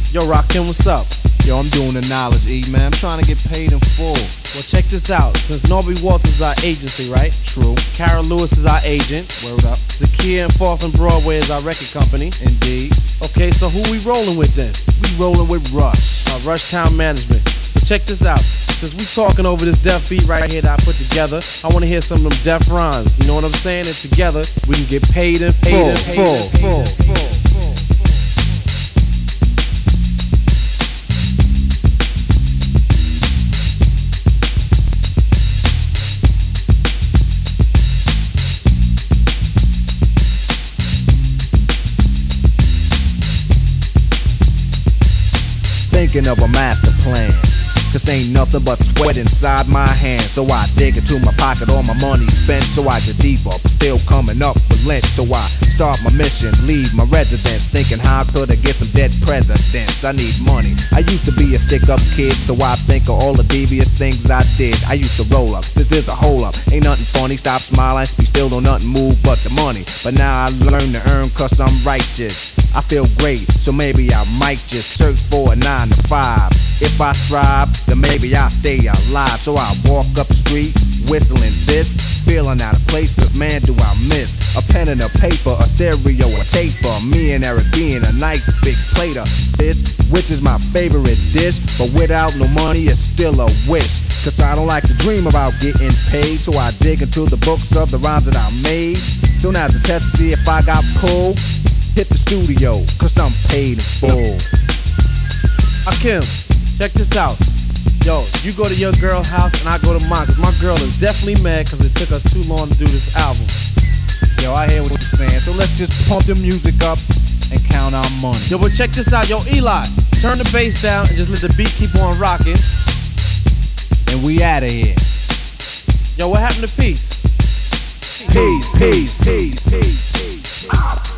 Yo, Rakim, what's up? Yo, I'm doing the knowledge, E, man. I'm trying to get paid in full. Well, check this out. Since Norby Walters is our agency, right? True. Kara Lewis is our agent. Word up. Zakia and Fourth and Broadway is our record company. Indeed. Okay, so who we rolling with then? We rolling with Rush. Rush Town Management. So check this out. Since we talking over this deaf beat right here that I put together, I want to hear some of them deaf rhymes. You know what I'm saying? And together, we can get paid in full. Thinking of a master plan, cause ain't nothing but sweat inside my hands. So I dig into my pocket, all my money spent. So I get deeper, but still coming up with lint. So I start my mission, leave my residence, thinking how could I get some dead presidents. I need money. I used to be a stick-up kid, so I think of all the devious things I did. I used to roll up, this is a hole up. Ain't nothing funny, stop smiling. You still don't nothing move but the money. But now I learn to earn cause I'm righteous. I feel great, so maybe I might just search for a 9 to 5. If I strive, then maybe I'll stay alive. So I walk up the street, whistling this, feeling out of place, cause man do I miss a pen and a paper, a stereo, a taper. Me and Eric being a nice big plate of fish, which is my favorite dish. But without no money, it's still a wish. Cause I don't like to dream about getting paid, so I dig into the books of the rhymes that I made. So now's a test to see if I got pulled. Hit the studio, cause I'm paid in full. Hakim, check this out. Yo, you go to your girl house and I go to mine, cause my girl is definitely mad cause it took us too long to do this album. Yo, I hear what you're saying, so let's just pump the music up and count our money. Yo, but check this out. Yo, Eli, turn the bass down and just let the beat keep on rocking. And we outta here. Yo, what happened to peace? Peace.